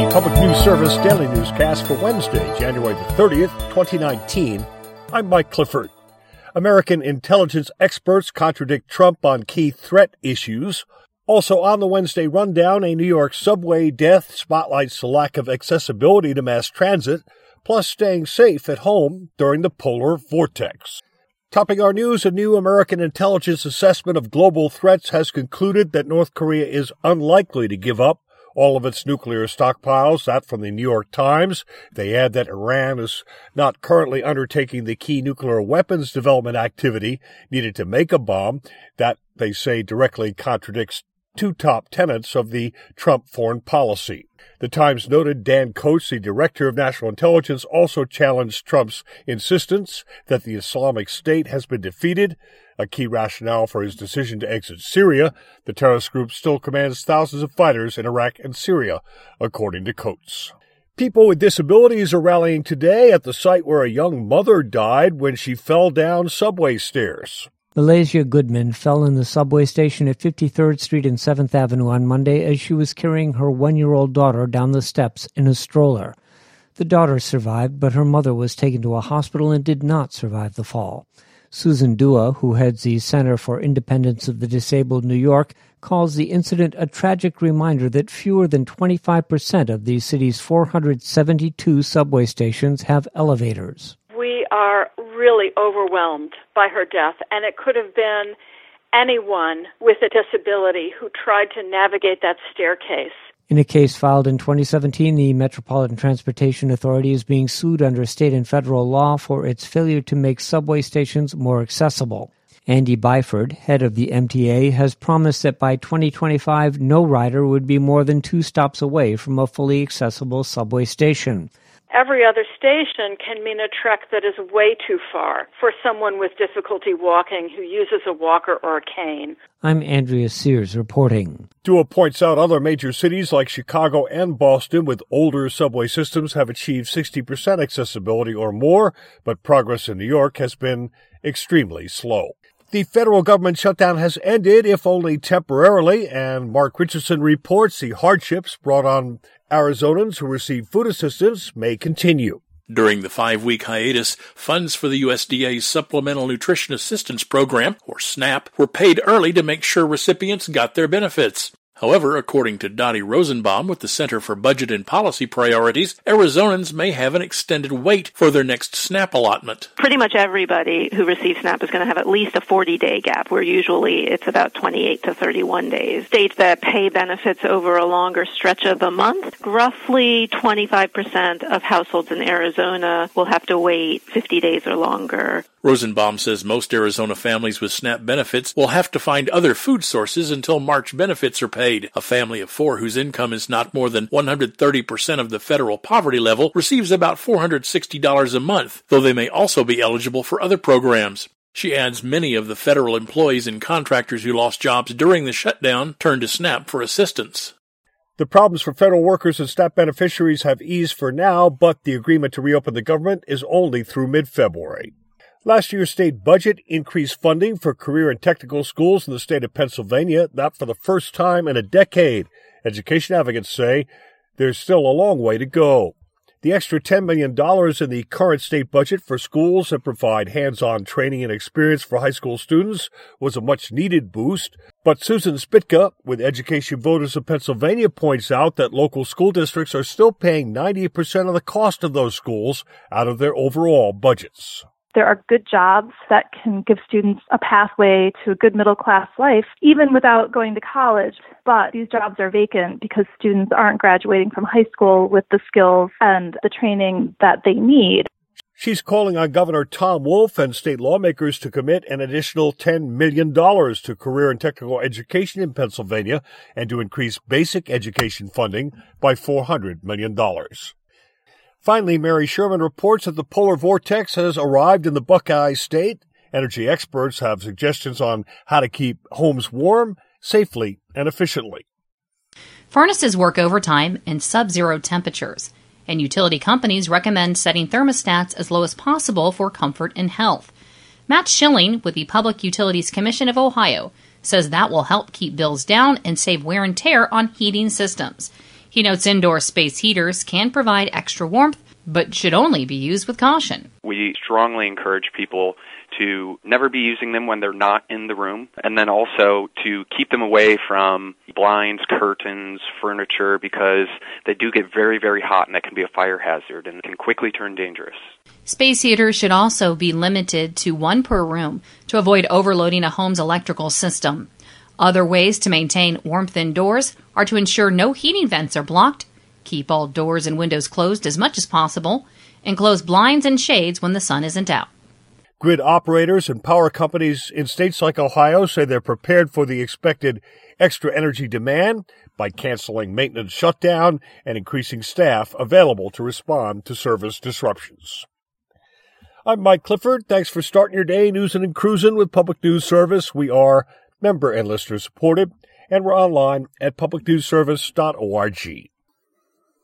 the Public News Service Daily Newscast for Wednesday, January the 30th, 2019. I'm Mike Clifford. American intelligence experts contradict Trump on key threat issues. Also on the Wednesday rundown, a New York subway death spotlights the lack of accessibility to mass transit, plus staying safe at home during the polar vortex. Topping our news, a new American intelligence assessment of global threats has concluded that North Korea is unlikely to give up all of its nuclear stockpiles, that from the New York Times. They add that Iran is not currently undertaking the key nuclear weapons development activity needed to make a bomb. That, they say, directly contradicts two top tenets of the Trump foreign policy. The Times noted Dan Coats, the director of national intelligence, also challenged Trump's insistence that the Islamic State has been defeated, a key rationale for his decision to exit Syria. The terrorist group still commands thousands of fighters in Iraq and Syria, according to Coats. People with disabilities are rallying today at the site where a young mother died when she fell down subway stairs. Malaysia Goodman fell in the subway station at 53rd Street and 7th Avenue on Monday as she was carrying her 1-year-old daughter down the steps in a stroller. The daughter survived, but her mother was taken to a hospital and did not survive the fall. Susan Dua, who heads the Center for Independence of the Disabled New York, calls the incident a tragic reminder that fewer than 25% of the city's 472 subway stations have elevators. We are really overwhelmed by her death, and it could have been anyone with a disability who tried to navigate that staircase. In a case filed in 2017, the Metropolitan Transportation Authority is being sued under state and federal law for its failure to make subway stations more accessible. Andy Byford, head of the MTA, has promised that by 2025, no rider would be more than 2 stops away from a fully accessible subway station. Every other station can mean a trek that is way too far for someone with difficulty walking who uses a walker or a cane. I'm Andrea Sears reporting. Dua points out other major cities like Chicago and Boston with older subway systems have achieved 60% accessibility or more, but progress in New York has been extremely slow. The federal government shutdown has ended, if only temporarily, and Mark Richardson reports the hardships brought on Arizonans who receive food assistance may continue. During the 5-week hiatus, funds for the USDA's Supplemental Nutrition Assistance Program, or SNAP, were paid early to make sure recipients got their benefits. However, according to Dottie Rosenbaum with the Center for Budget and Policy Priorities, Arizonans may have an extended wait for their next SNAP allotment. Pretty much everybody who receives SNAP is going to have at least a 40-day gap, where usually it's about 28 to 31 days. States that pay benefits over a longer stretch of a month, roughly 25% of households in Arizona will have to wait 50 days or longer. Rosenbaum says most Arizona families with SNAP benefits will have to find other food sources until March benefits are paid. A family of 4 whose income is not more than 130% of the federal poverty level receives about $460 a month, though they may also be eligible for other programs. She adds many of the federal employees and contractors who lost jobs during the shutdown turned to SNAP for assistance. The problems for federal workers and SNAP beneficiaries have eased for now, but the agreement to reopen the government is only through mid-February. Last year's state budget increased funding for career and technical schools in the state of Pennsylvania, not for the first time in a decade. Education advocates say there's still a long way to go. The extra $10 million in the current state budget for schools that provide hands-on training and experience for high school students was a much-needed boost. But Susan Spitka with Education Voters of Pennsylvania points out that local school districts are still paying 90% of the cost of those schools out of their overall budgets. There are good jobs that can give students a pathway to a good middle-class life, even without going to college. But these jobs are vacant because students aren't graduating from high school with the skills and the training that they need. She's calling on Governor Tom Wolf and state lawmakers to commit an additional $10 million to career and technical education in Pennsylvania and to increase basic education funding by $400 million. Finally, Mary Sherman reports that the polar vortex has arrived in the Buckeye State. Energy experts have suggestions on how to keep homes warm safely and efficiently. Furnaces work overtime in sub-zero temperatures, and utility companies recommend setting thermostats as low as possible for comfort and health. Matt Schilling with the Public Utilities Commission of Ohio says that will help keep bills down and save wear and tear on heating systems. He notes indoor space heaters can provide extra warmth, but should only be used with caution. We strongly encourage people to never be using them when they're not in the room, and then also to keep them away from blinds, curtains, furniture, because they do get very, very hot, and that can be a fire hazard and can quickly turn dangerous. Space heaters should also be limited to one per room to avoid overloading a home's electrical system. Other ways to maintain warmth indoors are to ensure no heating vents are blocked, keep all doors and windows closed as much as possible, and close blinds and shades when the sun isn't out. Grid operators and power companies in states like Ohio say they're prepared for the expected extra energy demand by canceling maintenance shutdown and increasing staff available to respond to service disruptions. I'm Mike Clifford. Thanks for starting your day newsin' and cruisin' with Public News Service. We are member and listener supported, and we're online at publicnewsservice.org.